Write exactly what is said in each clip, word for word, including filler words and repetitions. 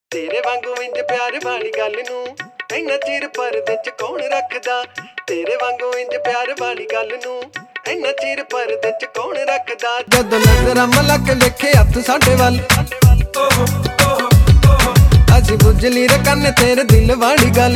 तेरे वांगू इंज प्यार वाली गल नूं इन्ना चिर परदे च कौन रखदा। तेरे वांगू इंज प्यार वाली गल नूं इन्ना चिर परदे च कौन रखदा। जदों नजर मलक वेखे हत्थ साडे वल असीं बुझली रकन तेरे दिल वाली गल।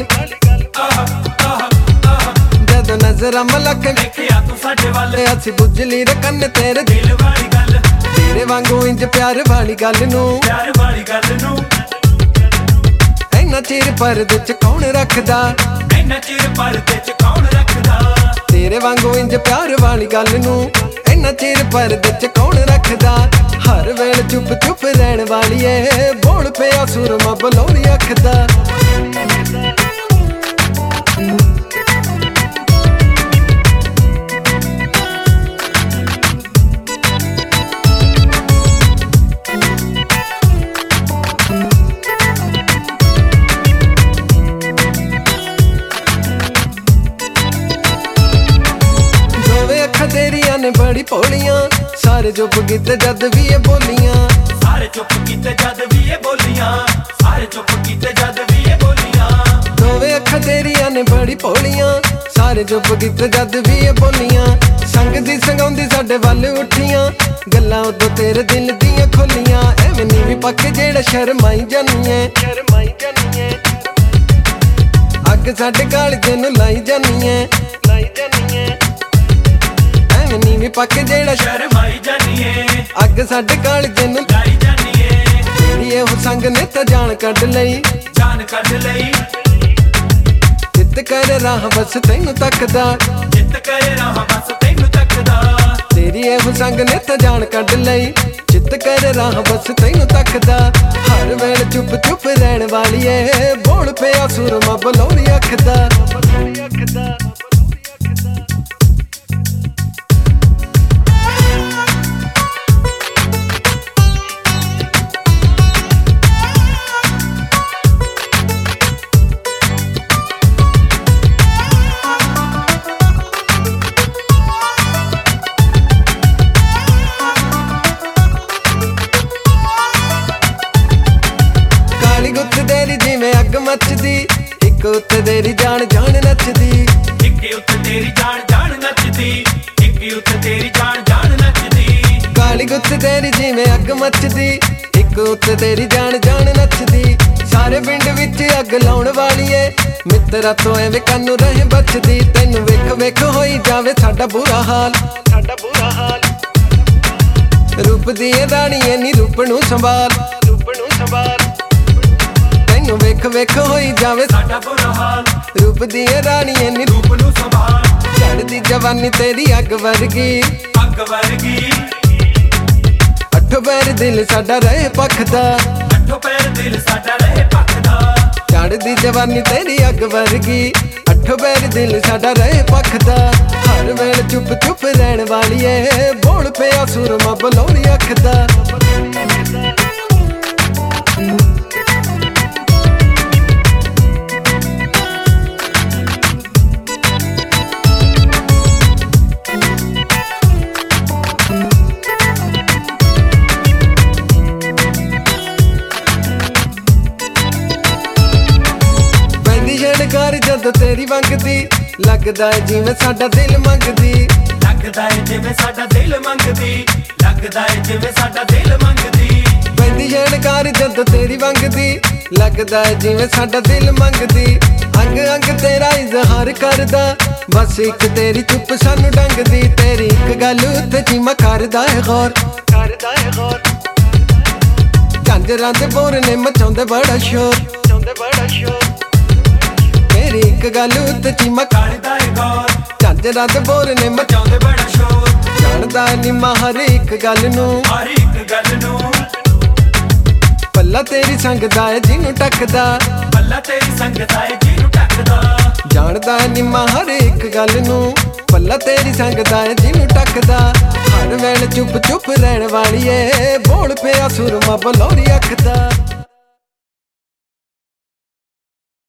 जदों नजर मलक वेखे हत्थ साडे वल असीं बुझली रकन तेरे दिल वाली गल। तेरे वांगू इंज प्यार वाली गल नूं प्यार वाली गल नूं इन्ना चिर परदे च कौन रखदा। इन्ना चिर परदे च कौन रखदा। तेरे वांगू इंज प्यार वाली गल नूं इन्ना चिर परदे च कौन रखदा। हर वेले चुप चुप रहण वाली ए बोल पिया सुरमा बलौरी अख दा। तेरिया ने बड़ी भोलियां सारे चुप कीते जद भी ये बोलियां। सारे चुप कीते जद भी ये बोलियां। सारे चुप कीते जद भी ये बोलियां। दोवे अख तेरिया ने बड़ी भोलियां सारे चुप कीते जद भी ये बोलियां। संग दी संगाउंदी साडे वल उठियां गल्लां उदों तेरे दिल दियां खोलियां। एवें नीवी पक्के जेड़ा शर्माई जानी ऐ शर्माई जानी ऐ अग साडे कालजे नूं लाई जानी ऐ लाई जानी ऐ। नीवी पक जेड़ा शर्माई जानी है अग साडे कालजे नूं लाई जानी है। तेरी एहो संग ने तां जान कढ लई जान कढ लई। जित करे राह बस तैनूं तकदा जित करे राह बस तैनूं तकदा। तेरी एहो संग ने तां जान कढ लई जित करे राह बस तैनूं तकदा। हर वेले चुप चुप रहण वाली ए बोल पिया सुरमा बलौरी अख दा। तेरी जिवें अग मचदी इक उत्ते तेरी जान जान नचदी। इक उत्ते तेरी जान जान नचदी। इक उत्ते तेरी जान जान नचदी। काली गुत्त तेरी जिवें अग मचदी इक उत्ते तेरी जान जान नचदी। सारे पिंड विच अग लाउण वाली ए मित्रा तो एवें कानू रहे बचदी। तैनूं वेख वेख होई जावे साडा बुरा हाल साडा बुरा हाल। रूप दी राणी ए नी रूप नूं संभाल रूप नूं संभाल। वेख वेख होई जावे साडा बुरा हाल। रूप दी राणी नी रूप नूं संभाल। चढ़दी जवानी तेरी अग वर्गी अग वर्गी। अठो पैर दिल साडा रहे पखदा अठो पैर दिल साडा रहे पखदा। चढ़दी जवानी तेरी अग वर्गी अठो पैर दिल साडा रहे पखदा। हर वेले चुप चुप रहण वाली ए बोल पिया सुरमा बलौरी अख दा। जदों तेरी मंगदी लगदा है जिवें साडा दिल मंगदी। लगदा है जिवें साडा दिल मंगदी। लगदा है जिवें साडा दिल मंगदी। पैंदी झणकार जदों तेरी मंगदी लगदा है जिवें साडा दिल मंगदी। अंग अंग तेरा इजहार करदा बस एक तेरी चुप सानू डंगदी। तेरी एक गल उत्ते चीमा करदा है गौर करदा है गौर। झांजरां दे बोर ने मचाउंदे बड़ा शोर मचाउंदे बड़ा शोर। तेरी एक गल उत्ते चीमा करदा है गौर। झांजरां दे बोर ने मचाउंदे बड़ा शोर। जाणदा निम्मा हर एक गल नूं हर एक गल नूं। पल्ला तेरी संग दा है जिन्नू टकदा पल्ला तेरी संग दा है जिन्नू टकदा। जाणदा निम्मा हर एक गल नूं पल्ला तेरी संग दा है जिन्नू टकदा। हर वेले चुप चुप रहण वाली ए बोल पिया सुरमा बलौरी अख दा।